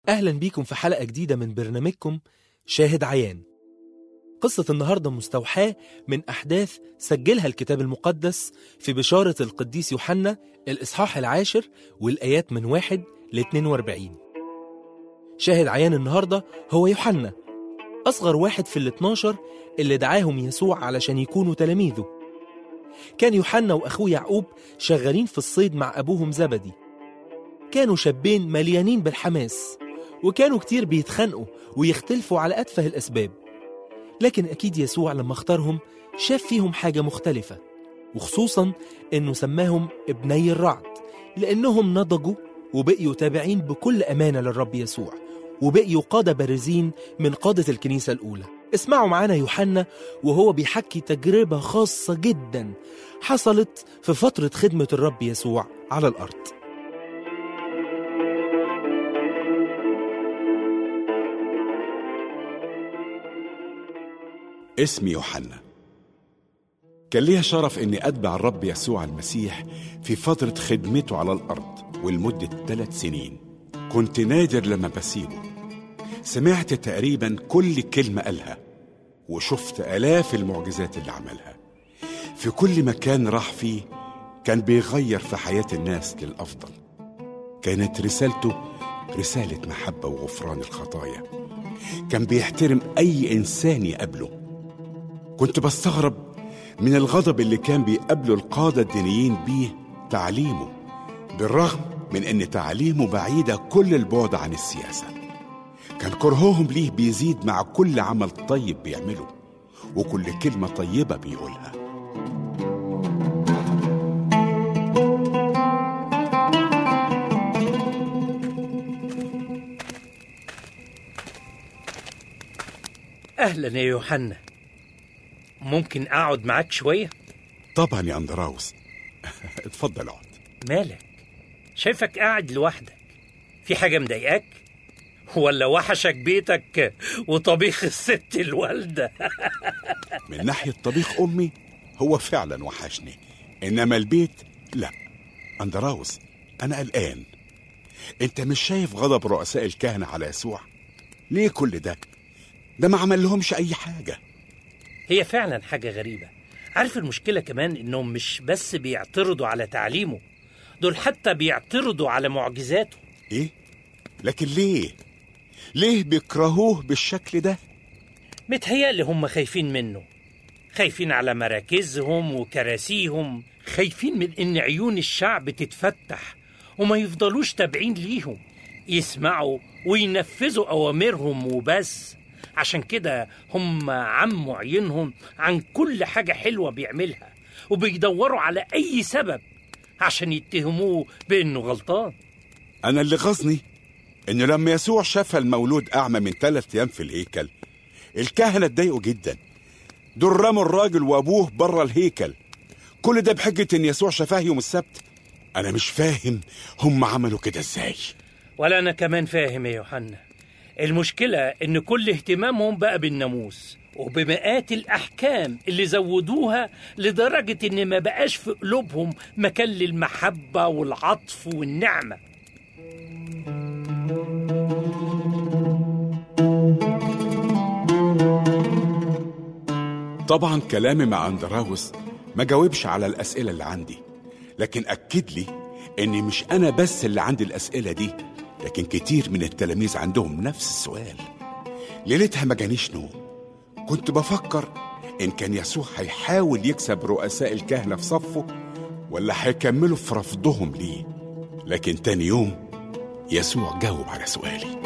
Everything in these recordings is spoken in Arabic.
أهلا بيكم في حلقة جديدة من برنامجكم شاهد عيان. قصة النهاردة مستوحاة من أحداث سجلها الكتاب المقدس في بشارة القديس يوحنا الإصحاح 10 والآيات من 1 ل 42. شاهد عيان النهاردة هو يوحنا، أصغر واحد في 12 اللي دعاهم يسوع علشان يكونوا تلاميذه. كان يوحنا وأخوه يعقوب شغالين في الصيد مع أبوهم زبدي. كانوا شابين مليانين بالحماس، وكانوا كتير بيتخانقوا ويختلفوا على أتفه الأسباب. لكن أكيد يسوع لما اختارهم شاف فيهم حاجة مختلفة، وخصوصا أنه سماهم ابني الرعد، لأنهم نضجوا وبقيوا تابعين بكل أمانة للرب يسوع، وبقيوا قادة بارزين من قادة الكنيسة الأولى. اسمعوا معانا يوحنا وهو بيحكي تجربة خاصة جدا حصلت في فترة خدمة الرب يسوع على الأرض. اسمي يوحنا. كان ليها شرف اني اتبع الرب يسوع المسيح في فترة خدمته على الارض، ولمدة 3 سنين. كنت نادر لما بسيبه. سمعت تقريبا كل كلمة قالها، وشفت آلاف المعجزات اللي عملها. في كل مكان راح فيه كان بيغير في حياة الناس للأفضل. كانت رسالته رسالة محبة وغفران الخطايا. كان بيحترم أي إنسان يقابله. كنت بستغرب من الغضب اللي كان بيقابله القادة الدينيين بيه تعليمه، بالرغم من أن تعليمه بعيدة كل البعد عن السياسة. كان كرههم ليه بيزيد مع كل عمل طيب بيعمله وكل كلمة طيبة بيقولها. أهلا يا يوحنا، ممكن أقعد معاك شوية؟ طبعا يا أندراوس. اتفضل اقعد. مالك؟ شايفك قاعد لوحدك، في حاجة مضايقاك؟ ولا وحشك بيتك وطبيخ الست الوالدة؟ من ناحية طبيخ أمي هو فعلا وحشني، إنما البيت لا. أندراوس، أنا قلقان. أنت مش شايف غضب رؤساء الكهنة على يسوع؟ ليه كل ده؟ ده ما عمل لهمش أي حاجة. هي فعلا حاجة غريبة. عارف المشكلة كمان إنهم مش بس بيعترضوا على تعليمه، دول حتى بيعترضوا على معجزاته. إيه؟ لكن ليه بيكرهوه بالشكل ده؟ متهيألي هم خايفين منه، خايفين على مراكزهم وكراسيهم، خايفين من إن عيون الشعب تتفتح وما يفضلوش تابعين ليهم، يسمعوا وينفذوا أوامرهم وبس. عشان كده هم عموا عينهم عن كل حاجة حلوة بيعملها، وبيدوروا على أي سبب عشان يتهموه بأنه غلطان. أنا اللي غصني إنه لما يسوع شاف المولود أعمى من 3 أيام في الهيكل، الكهنة اتضايقوا جدا. دول رموا الراجل وأبوه بره الهيكل، كل ده بحجة إن يسوع شفاه يوم السبت. أنا مش فاهم هم عملوا كده إزاي. ولا أنا كمان فاهم يا يوحنا. المشكلة إن كل اهتمامهم بقى بالناموس وبمئات الأحكام اللي زودوها لدرجة إن ما بقاش في قلوبهم مكان للمحبة والعطف والنعمة. طبعا كلامي مع أندراوس ما جاوبش على الأسئلة اللي عندي، لكن أكد لي إني مش أنا بس اللي عندي الأسئلة دي، لكن كتير من التلاميذ عندهم نفس السؤال. ليلتها ما جانيش نوم. كنت بفكر إن كان يسوع هيحاول يكسب رؤساء الكهنة في صفه، ولا هيكملوا في رفضهم ليه. لكن تاني يوم يسوع جاوب على سؤالي.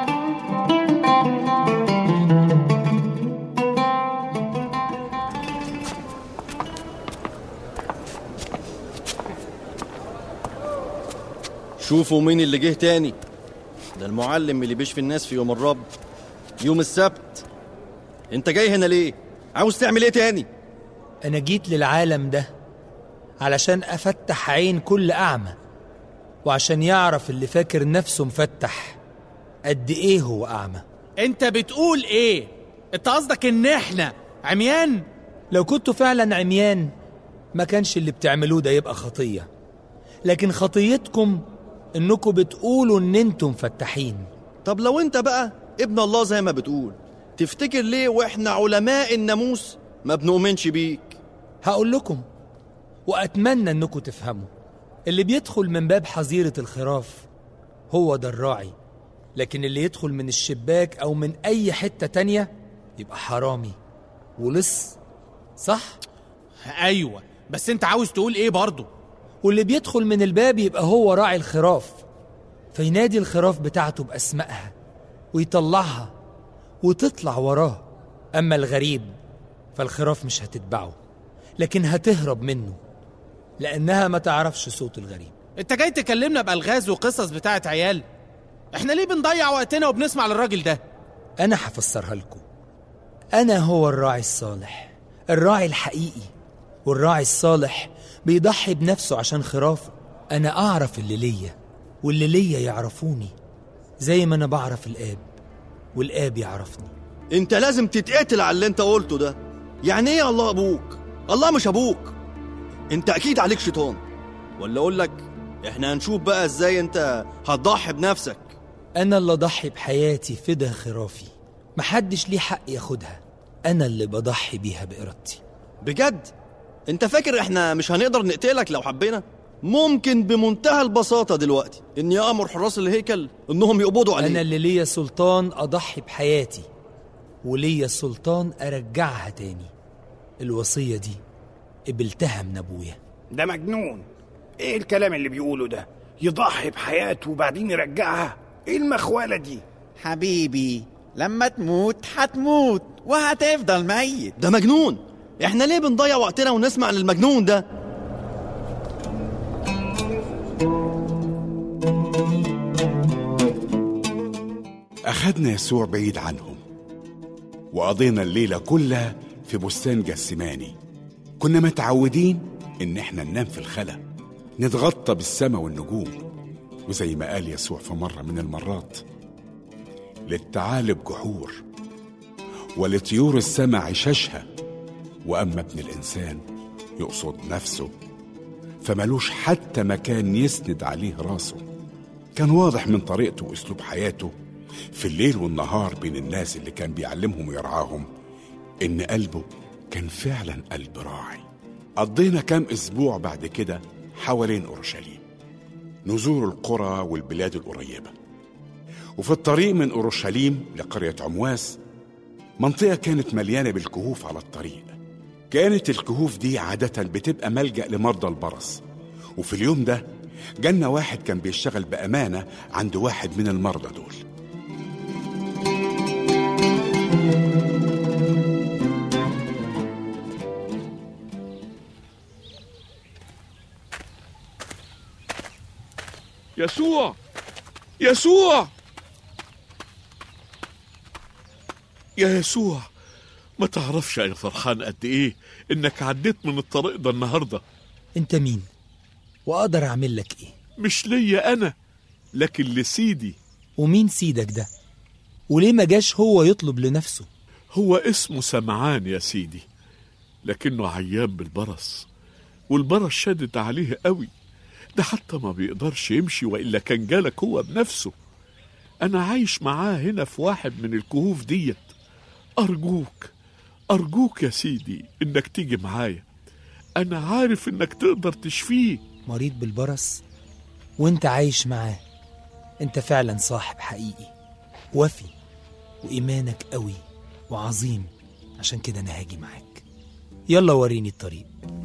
شوفوا مين اللي جه تاني. ده المعلم اللي بيشفي الناس في يوم الرب، يوم السبت. انت جاي هنا ليه؟ عاوز تعمل ايه تاني؟ أنا جيت للعالم ده علشان أفتح عين كل أعمى، وعشان يعرف اللي فاكر نفسه مفتح قد إيه هو أعمى. انت بتقول ايه؟ انت قصدك ان احنا عميان؟ لو كنتوا فعلا عميان ما كانش اللي بتعملوه ده يبقى خطية، لكن خطيتكم انكم بتقولوا ان انتم فتاحين. طب لو انت بقى ابن الله زي ما بتقول، تفتكر ليه واحنا علماء الناموس ما بنؤمنش بيك؟ هقول لكم وأتمنى أنكم تفهموا، اللي بيدخل من باب حظيرة الخراف هو ده الراعي، لكن اللي يدخل من الشباك أو من أي حتة تانية يبقى حرامي ولص، صح؟ ايوه، بس انت عاوز تقول ايه برضو؟ واللي بيدخل من الباب يبقى هو راعي الخراف، فينادي الخراف بتاعته بأسمائها ويطلعها وتطلع وراه. أما الغريب فالخراف مش هتتبعه، لكن هتهرب منه، لأنها ما تعرفش صوت الغريب. انت جاي تكلمنا بألغاز وقصص بتاعت عيال؟ احنا ليه بنضيع وقتنا وبنسمع للراجل ده؟ أنا هفسرها لكم. أنا هو الراعي الصالح، الراعي الحقيقي، والراعي الصالح بيضحي بنفسه عشان خرافه. أنا أعرف اللي ليا واللي ليا يعرفوني، زي ما أنا بعرف الآب والآب يعرفني. انت لازم تتقتل على اللي انت قلته ده. يعني ايه الله ابوك؟ الله مش ابوك، انت اكيد عليك شيطان. ولا اقول لك احنا هنشوف بقى ازاي انت هتضحي بنفسك. أنا اللي أضحي بحياتي فدا خرافي، محدش ليه حق ياخدها، أنا اللي بضحي بيها بإرادتي. بجد؟ انت فاكر احنا مش هنقدر نقتلك لو حبينا؟ ممكن بمنتهى البساطة دلوقتي اني امر حراس الهيكل انهم يقبضوا عليك. أنا اللي ليا سلطان أضحي بحياتي، وليا السلطان أرجعها تاني. الوصية دي قبلتها من أبويا. ده مجنون. ايه الكلام اللي بيقوله ده؟ يضحي بحياته وبعدين يرجعها؟ ايه المخولة دي؟ حبيبي لما تموت هتموت وهتفضل ميت. ده مجنون. احنا ليه بنضيع وقتنا ونسمع للمجنون ده؟ أخدنا يسوع بعيد عنهم وقضينا الليلة كلها في بستان جسماني. كنا متعودين إن احنا ننام في الخلا، نتغطى بالسماء والنجوم، وزي ما قال يسوع في مرة من المرات: للثعالب جحور ولطيور السماء عشاشها، وأما ابن الإنسان يقصد نفسه فملوش حتى مكان يسند عليه راسه. كان واضح من طريقته وأسلوب حياته في الليل والنهار بين الناس اللي كان بيعلمهم ويرعاهم إن قلبه كان فعلا قلب راعي. قضينا كام أسبوع بعد كده حوالين أورشليم، نزور القرى والبلاد القريبة. وفي الطريق من أورشليم لقرية عمواس، منطقة كانت مليانة بالكهوف على الطريق. كانت الكهوف دي عادة بتبقى ملجأ لمرضى البرص، وفي اليوم ده جالنا واحد كان بيشتغل بأمانة عند واحد من المرضى دول. يسوع يسوع يا يسوع، ما تعرفش أنا فرحان قد إيه إنك عديت من الطريق ده النهاردة. أنت مين؟ وأقدر أعمل لك إيه؟ مش ليا أنا، لكن لسيدي. ومين سيدك ده؟ وليه ما جاش هو يطلب لنفسه؟ هو اسمه سمعان يا سيدي، لكنه عيان بالبرص، والبرص شدت عليه قوي، ده حتى ما بيقدرش يمشي، وإلا كان جالك هو بنفسه. أنا عايش معاه هنا في واحد من الكهوف ديت. أرجوك يا سيدي إنك تيجي معايا، أنا عارف إنك تقدر تشفيه. مريض بالبرص وإنت عايش معاه؟ أنت فعلا صاحب حقيقي وفي، وإيمانك قوي وعظيم، عشان كده أنا هاجي معاك. يلا وريني الطريق.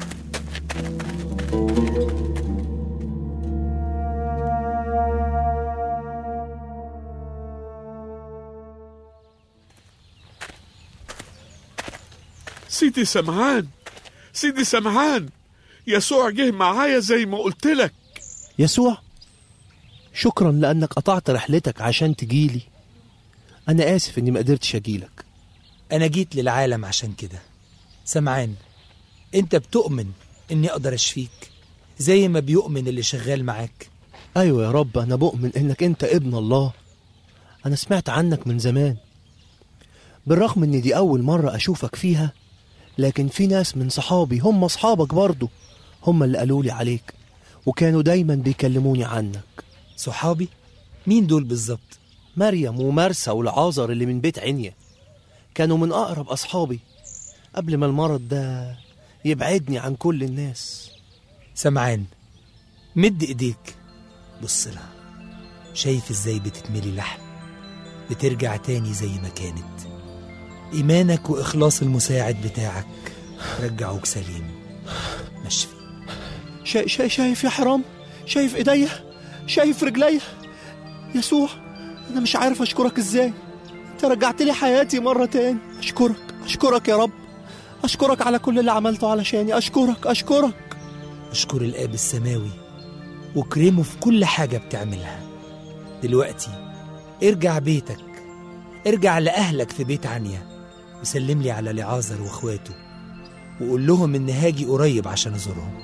سيدي سمعان، يسوع جه معايا زي ما قلت لك. يسوع، شكرا لأنك قطعت رحلتك عشان تجيلي. أنا آسف إني ما قدرتش أجيلك. أنا جيت للعالم عشان كده. سمعان، أنت بتؤمن إني أقدر أشفيك زي ما بيؤمن اللي شغال معاك؟ أيوة يا رب، أنا بؤمن إنك أنت ابن الله. أنا سمعت عنك من زمان، بالرغم إن دي أول مرة أشوفك فيها، لكن في ناس من صحابي هم أصحابك برضو، هم اللي قالولي عليك وكانوا دايما بيكلموني عنك. صحابي؟ مين دول بالظبط؟ مريم ومرسى والعازر اللي من بيت عنيا كانوا من أقرب أصحابي قبل ما المرض ده يبعدني عن كل الناس. سمعان، مد ايديك بص لها، شايف ازاي بتتملي لحم، بترجع تاني زي ما كانت. إيمانك وإخلاص المساعد بتاعك رجعوك سليم مشفي. شايف يا حرام، شايف ايديا، شايف رجليا. يسوع، انا مش عارف اشكرك ازاي. انت رجعت لي حياتي مرة تاني. اشكرك يا رب، اشكرك على كل اللي عملته علشاني. اشكرك. اشكر الآب السماوي واكرمه في كل حاجة بتعملها. دلوقتي ارجع بيتك، ارجع لأهلك في بيت عنيا، وسلم لي على لعازر واخواته، وقول لهم إن هاجي قريب عشان أزورهم.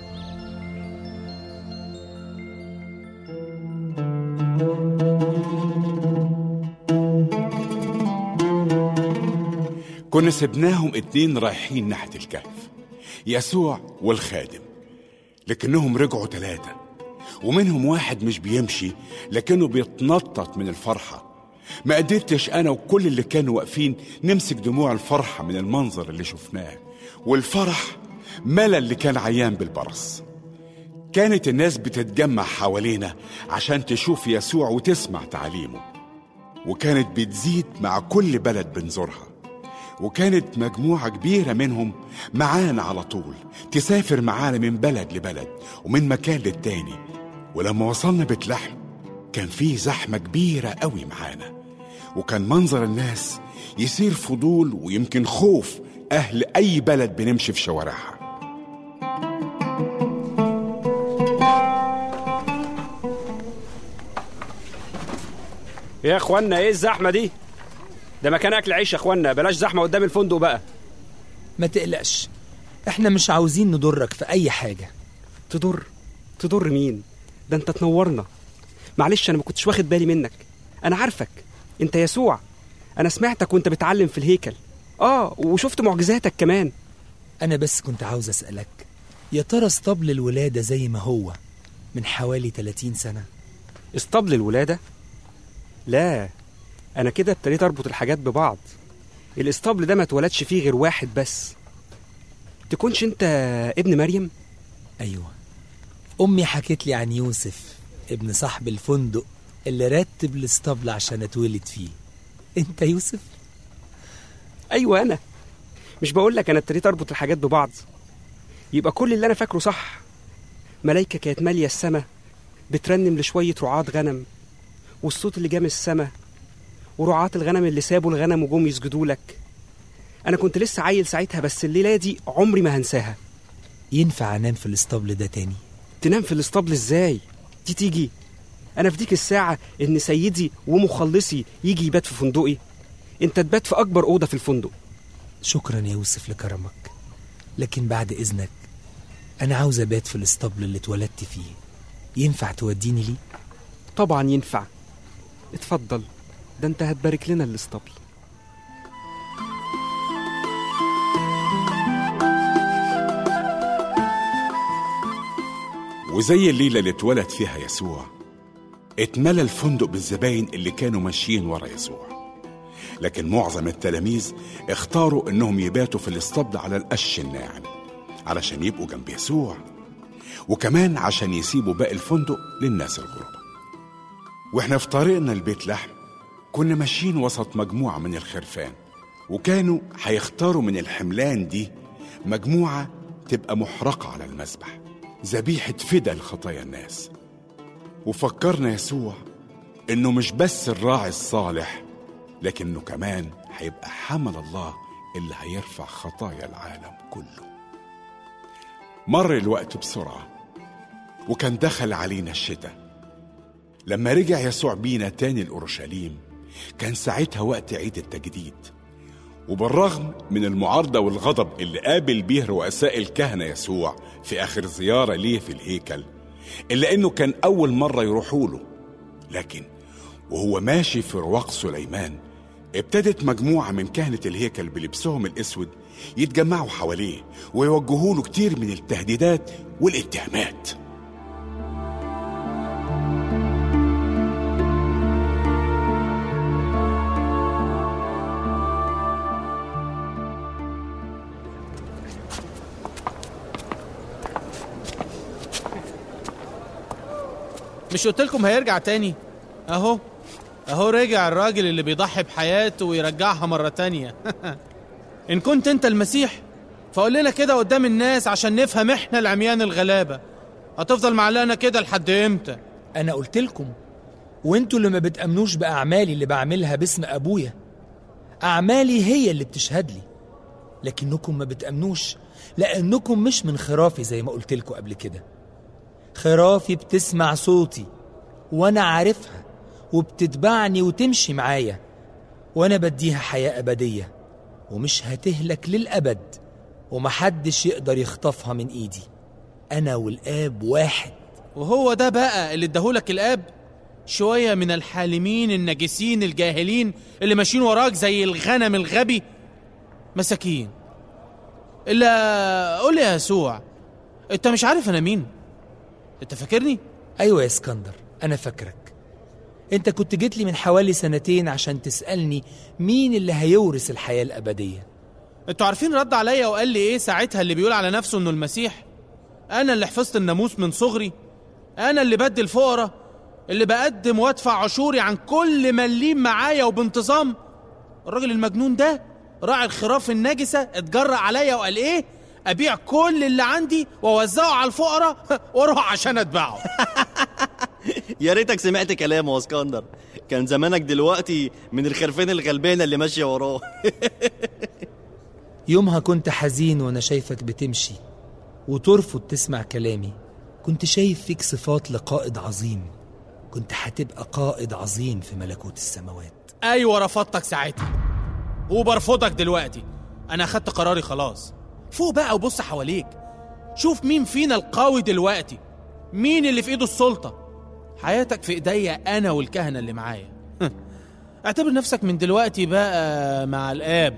كنا سبناهم 2 رايحين ناحية الكهف، يسوع والخادم، لكنهم رجعوا 3، ومنهم واحد مش بيمشي لكنه بيتنطط من الفرحة. ما قدرتش أنا وكل اللي كانوا واقفين نمسك دموع الفرحة من المنظر اللي شفناه، والفرح ملا اللي كان عيان بالبرص. كانت الناس بتتجمع حوالينا عشان تشوف يسوع وتسمع تعليمه، وكانت بتزيد مع كل بلد بنزورها، وكانت مجموعة كبيرة منهم معانا على طول تسافر معانا من بلد لبلد ومن مكان للتاني. ولما وصلنا بيت لحم كان فيه زحمة كبيرة قوي معانا، وكان منظر الناس يصير فضول ويمكن خوف أهل أي بلد بنمشي في شوارعها. يا اخوانا، ايه الزحمة دي؟ ده مكان اكل عيش يا اخوانا، بلاش زحمة قدام الفندق بقى. ما تقلقش، احنا مش عاوزين نضرك في اي حاجة. تضر مين؟ ده انت تنورنا. معلش انا ما كنتش واخد بالي منك. انا عارفك، انت يسوع. انا سمعتك وانت بتعلم في الهيكل، وشفت معجزاتك كمان. انا بس كنت عاوز اسألك، يا ترى اسطبل الولادة زي ما هو من حوالي 30 سنة؟ اسطبل الولادة؟ لا، انا كده ابتديت اربط الحاجات ببعض. الاسطبل ده ما اتولدش فيه غير واحد بس. تكونش انت ابن مريم؟ ايوه، امي حكت لي عن يوسف ابن صاحب الفندق اللي رتب الاسطبل عشان اتولد فيه. انت يوسف؟ ايوه انا. مش بقولك انا ابتديت اربط الحاجات ببعض؟ يبقى كل اللي انا فاكره صح. ملايكة كانت مالية السما بترنم لشوية رعاة غنم، والصوت اللي جام السما، ورعاة الغنم اللي سابوا الغنم وجم يسجدوا لك. انا كنت لسه عيل ساعتها، بس الليلة دي عمري ما هنساها. ينفع انام في الاسطبل ده تاني؟ تنام في الاسطبل ازاي؟ دي تيجي انا في ديك الساعة ان سيدي ومخلصي يجي يبات في فندقي؟ انت تبات في اكبر اوضة في الفندق. شكرا يا يوسف لكرمك، لكن بعد اذنك انا عاوز ابات في الاسطبل اللي اتولدت فيه. ينفع توديني ليه؟ طبعا ينفع، اتفضل، ده انت هتبارك لنا الاسطبل. وزي الليلة اللي اتولد فيها يسوع اتملى الفندق بالزباين اللي كانوا ماشيين ورا يسوع، لكن معظم التلاميذ اختاروا انهم يباتوا في الاسطبل على القش الناعم علشان يبقوا جنب يسوع، وكمان عشان يسيبوا باقي الفندق للناس الغرباء. واحنا في طريقنا لبيت لحم كنا ماشيين وسط مجموعة من الخرفان، وكانوا هيختاروا من الحملان دي مجموعة تبقى محرقة على المذبح، ذبيحة فداء لخطايا الناس. وفكرنا يسوع انه مش بس الراعي الصالح، لكنه كمان هيبقى حمل الله اللي هيرفع خطايا العالم كله. مر الوقت بسرعة وكان دخل علينا الشتاء. لما رجع يسوع بينا تاني لأورشليم كان ساعتها وقت عيد التجديد، وبالرغم من المعارضة والغضب اللي قابل بيه رؤساء الكهنة يسوع في آخر زيارة ليه في الهيكل، إلا إنه كان أول مرة يروحوا له، لكن وهو ماشي في رواق سليمان ابتدت مجموعة من كهنة الهيكل بلبسهم الأسود يتجمعوا حواليه ويوجهوا له كتير من التهديدات والاتهامات. مش قلتلكم هيرجع تاني؟ اهو رجع الراجل اللي بيضحي بحياته ويرجعها مرة تانية. إن كنت أنت المسيح فقول لنا كده قدام الناس عشان نفهم إحنا العميان الغلابة. هتفضل معلقنا كده لحد إمتى؟ أنا قلتلكم، وانتوا اللي ما بتأمنوش بأعمالي اللي بعملها باسم أبويا. أعمالي هي اللي بتشهد لي، لكنكم ما بتأمنوش لأنكم مش من خرافي زي ما قلتلكم قبل كده. خرافي بتسمع صوتي وأنا عارفها وبتتبعني وتمشي معايا، وأنا بديها حياة أبدية ومش هتهلك للأبد، ومحدش يقدر يخطفها من إيدي. أنا والآب واحد. وهو ده بقى اللي اداهولك الآب؟ شوية من الحالمين النجسين الجاهلين اللي ماشيين وراك زي الغنم الغبي؟ مساكين. إلا قول لي يا يسوع، أنت مش عارف أنا مين؟ أنت فاكرني؟ أيوة يا اسكندر، أنا فاكرك. أنت كنت جيت لي من حوالي 2 عشان تسألني مين اللي هيورث الحياة الأبدية. أنتوا عارفين رد عليا وقال لي إيه ساعتها اللي بيقول على نفسه إنه المسيح؟ أنا اللي حفظت الناموس من صغري، أنا اللي بدي الفقراء، اللي بقدم وادفع عشوري عن كل مليم معايا وبانتظام. الراجل المجنون ده راعي الخراف النجسة اتجرأ عليا وقال إيه؟ أبيع كل اللي عندي ووزعه على الفقراء واروح عشان أتبعه. يا ريتك سمعت كلامه يا اسكندر، كان زمانك دلوقتي من الخرفان الغلبانة اللي ماشية وراه. يومها كنت حزين وأنا شايفك بتمشي وترفض تسمع كلامي. كنت شايف فيك صفات لقائد عظيم، كنت هتبقى قائد عظيم في ملكوت السماوات. أيوة رفضتك ساعتها وبرفضك دلوقتي. أنا أخدت قراري خلاص. فوق بقى وبص حواليك، شوف مين فينا القوي دلوقتي، مين اللي في إيده السلطة. حياتك في إيديا أنا والكهنة اللي معايا. اعتبر نفسك من دلوقتي بقى مع الآب.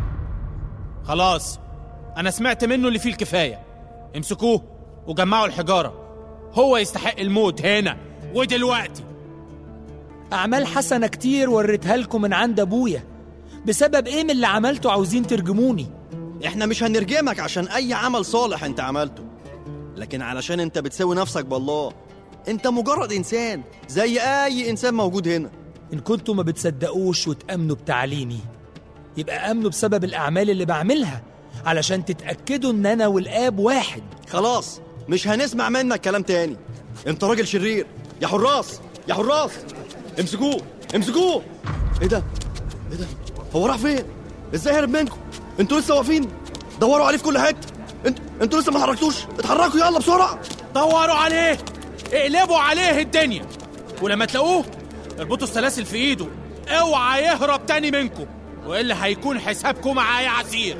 خلاص أنا سمعت منه اللي فيه الكفاية. امسكوه وجمعوا الحجارة، هو يستحق الموت هنا ودلوقتي. أعمال حسنة كتير وريتها لكم من عند أبويا، بسبب إيه من اللي عملته عاوزين ترجموني؟ احنا مش هنرجمك عشان أي عمل صالح انت عملته، لكن علشان انت بتساوي نفسك بالله. انت مجرد إنسان زي أي إنسان موجود هنا. إن كنتوا ما بتصدقوش وتأمنوا بتعليمي، يبقى أمنوا بسبب الأعمال اللي بعملها علشان تتأكدوا إن أنا والآب واحد. خلاص مش هنسمع منك كلام تاني. انت راجل شرير. يا حراس يا حراس، امسكوه امسكوه. ايه ده هو راح فين؟ ازاي هرب منكم؟ انتوا لسه واقفين؟ دوروا عليه في كل حته. انتوا لسه ما اتحركتوش؟ اتحركوا يلا بسرعه. دوروا عليه، اقلبوا عليه الدنيا، ولما تلاقوه اربطوا السلاسل في ايده، اوعى يهرب تاني منكم، والا هيكون حسابكم معايا عسير.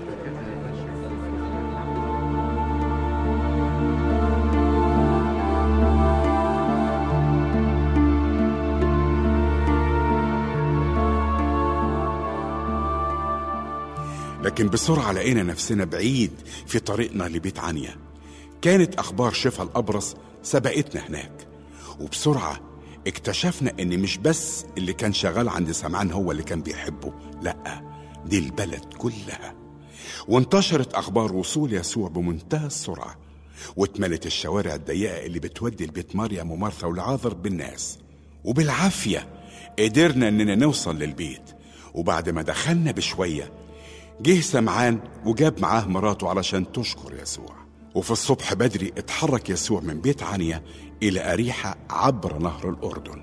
لكن بسرعة لقينا نفسنا بعيد في طريقنا لبيت عنيا. كانت أخبار شفا الأبرص سبقتنا هناك، وبسرعة اكتشفنا إن مش بس اللي كان شغال عند سمعان هو اللي كان بيحبه، لأ دي البلد كلها. وانتشرت أخبار وصول يسوع بمنتهى السرعة، واتملت الشوارع الضيقة اللي بتودي لبيت مريم ومارثا والعاذر بالناس. وبالعافية قدرنا إننا نوصل للبيت، وبعد ما دخلنا بشوية جه سمعان وجاب معاه مراته علشان تشكر يسوع. وفي الصبح بدري اتحرك يسوع من بيت عنيا إلى أريحة عبر نهر الأردن.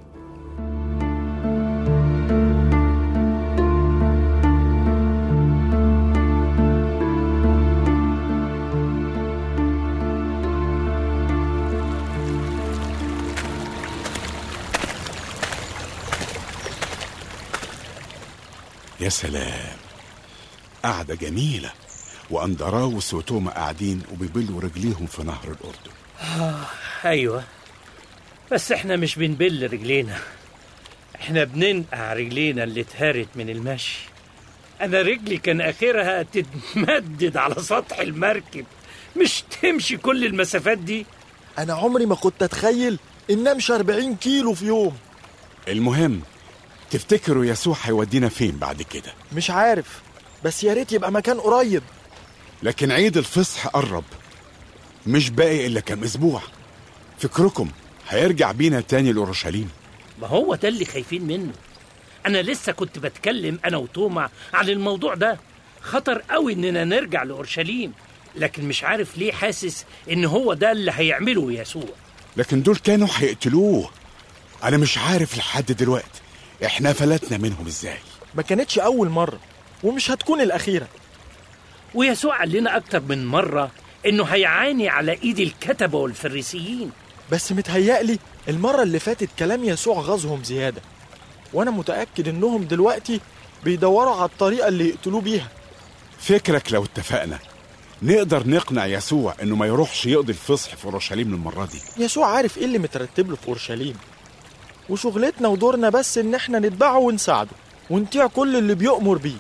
يا سلام، قعدة جميلة، وأندراوس وتوما قاعدين وبيبلوا رجليهم في نهر الأردن. أيوة، بس احنا مش بنبل رجلينا، احنا بننقع رجلينا اللي اتهرت من المشي. أنا رجلي كان آخرها تتمدد على سطح المركب، مش تمشي كل المسافات دي. أنا عمري ما كنت أتخيل إن أمشي 40 كيلو في يوم. المهم، تفتكروا يسوع هيودينا فين بعد كده؟ مش عارف، بس يا ريت يبقى مكان قريب. لكن عيد الفصح قرب، مش باقي إلا كام أسبوع. فكركم هيرجع بينا تاني لأورشليم. ما هو ده اللي خايفين منه. أنا لسه كنت بتكلم أنا وتوما عن الموضوع ده. خطر قوي إننا نرجع لأورشليم، لكن مش عارف ليه حاسس إن هو ده اللي هيعمله يسوع. لكن دول كانوا هيقتلوه. أنا مش عارف لحد دلوقتي إحنا فلتنا منهم إزاي. ما كانتش أول مرة ومش هتكون الأخيرة. ويسوع قال لنا أكتر من مرة إنه هيعاني على إيد الكتبة والفريسيين. بس متهيألي المرة اللي فاتت كلام يسوع غزهم زيادة، وأنا متأكد إنهم دلوقتي بيدوروا على الطريقة اللي يقتلوه بيها. فكرك لو اتفقنا نقدر نقنع يسوع إنه ما يروحش يقضي الفصح في أورشليم المرة دي؟ يسوع عارف إيه اللي مترتب له في أورشليم، وشغلتنا ودورنا بس إن إحنا نتبعه ونساعده ونطيع كل اللي بيؤمر بيه.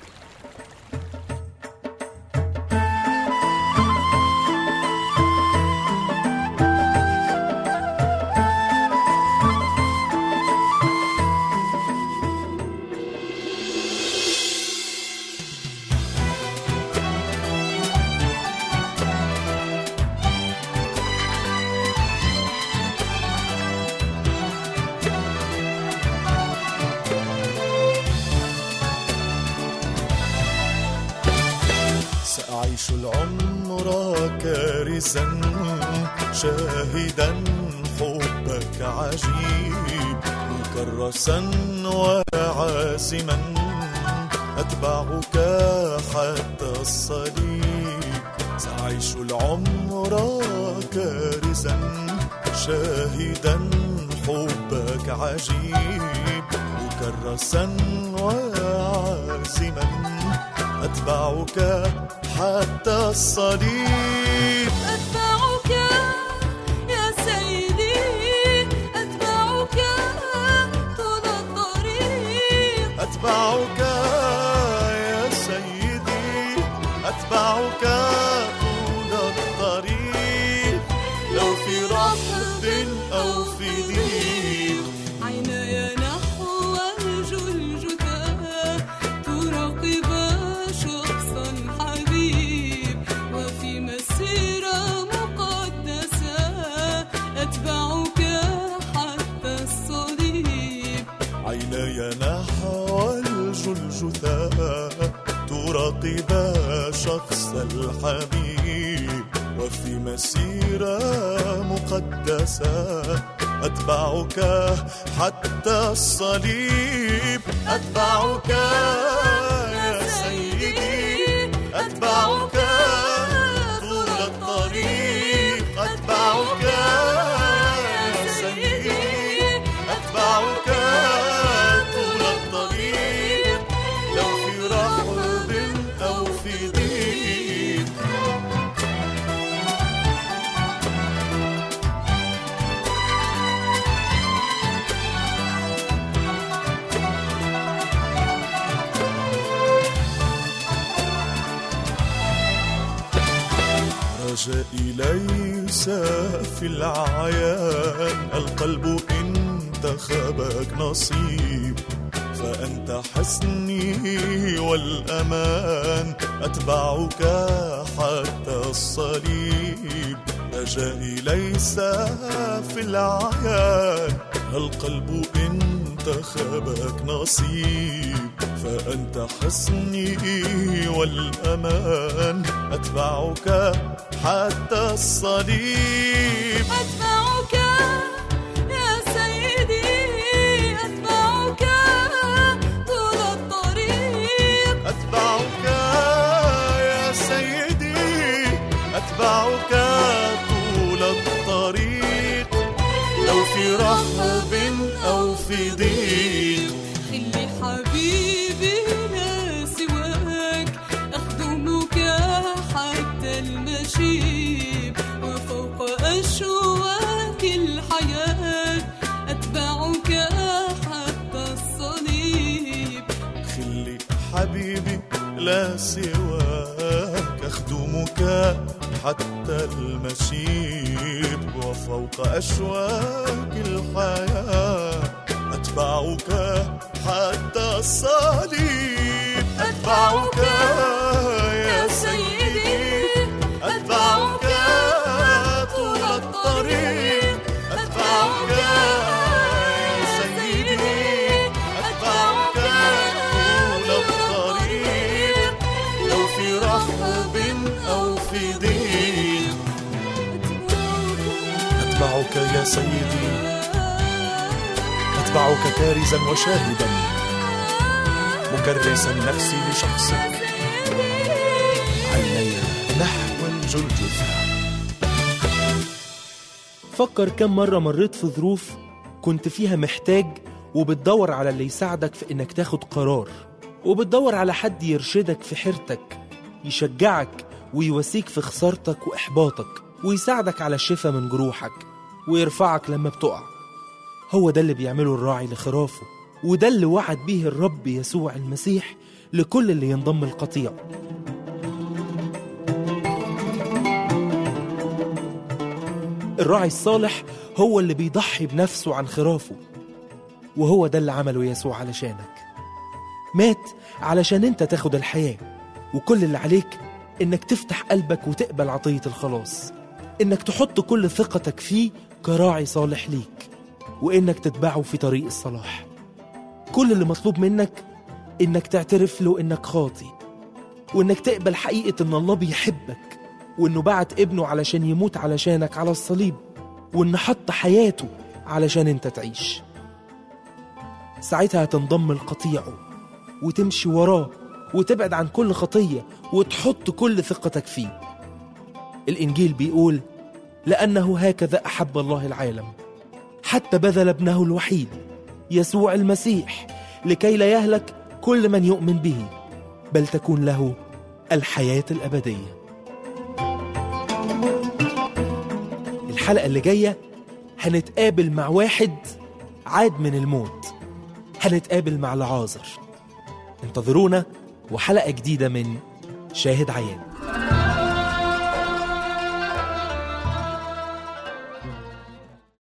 سأعيش العمر كارزا شاهدا حبك عجيب، مكرسا وعازما أتبعك حتى الصليب. سأعيش العمر كارزا شاهدا حبك عجيب، مكرسا وعازما أتبعك حتى الصليب. أتبعك يا سيدي، أتبعك طول الطريق. أتبعك يا سيدي، أتبعك طول الطريق. لو في رحب أو في ضيق، عيناي نحو الجلجثة تراقب شخص الحبيب، وفي مسيرة مقدسة أتبعك حتى الصليب. عيناي نحو الجلجثة تراقب شخص الحبيب، وفي مسيرة مقدسة أتبعك حتى الصليب. أتبعك يا سيدي، أتبعك طول الطريق. أتبعك يا سيدي، أتبعك طول الطريق. لو في رحب أو في ضيق. رجائي ليس في العيان، القلب انتخبك نصيب، فأنت حسني والأمان أتبعك حتى الصليب. رجائي ليس في العيان، القلب انتخبك نصيب، فأنت حسني والأمان أتبعك حتى الصليب. أتبعك يا سيدي، أتبعك طول الطريق. أتبعك يا سيدي، أتبعك طول الطريق. لو في رحب أو في ضيق. خلي حبيبي لا سواك، أخدمك حتى المشيب، وفوق أشواك الحياة أتبعك حتى الصليب. خلي حبيبي لا سواك، أخدمك حتى المشيب، وفوق أشواك الحياة أتبعك حتى الصليب. أتبعك يا سيدي، أتبعك طول الطريق. أتبعك يا سيدي أتبعك كارزا وشاهدا مكرسا نفسي لشخصك عيني نحو الجلجثة. فكر كم مرة مريت في ظروف كنت فيها محتاج وبتدور على اللي يساعدك في إنك تاخد قرار، وبتدور على حد يرشدك في حيرتك، يشجعك ويواسيك في خسارتك وإحباطك، ويساعدك على الشفاء من جروحك، ويرفعك لما بتقع. هو ده اللي بيعمله الراعي لخرافه، وده اللي وعد به الرب يسوع المسيح لكل اللي ينضم القطيع. الراعي الصالح هو اللي بيضحي بنفسه عن خرافه، وهو ده اللي عمله يسوع علشانك. مات علشان انت تاخد الحياة، وكل اللي عليك انك تفتح قلبك وتقبل عطية الخلاص، انك تحط كل ثقتك فيه كراعي صالح ليك، وانك تتبعه في طريق الصلاح. كل اللي مطلوب منك انك تعترف له انك خاطي، وانك تقبل حقيقة ان الله بيحبك، وانه بعت ابنه علشان يموت علشانك على الصليب، وان حط حياته علشان انت تعيش. ساعتها هتنضم لقطيعه وتمشي وراه وتبعد عن كل خطية وتحط كل ثقتك فيه. الإنجيل بيقول: لأنه هكذا أحب الله العالم حتى بذل ابنه الوحيد يسوع المسيح لكي لا يهلك كل من يؤمن به، بل تكون له الحياة الأبدية. الحلقة اللي جاية هنتقابل مع واحد عاد من الموت، هنتقابل مع لعازر. انتظرونا وحلقة جديدة من شاهد عيان.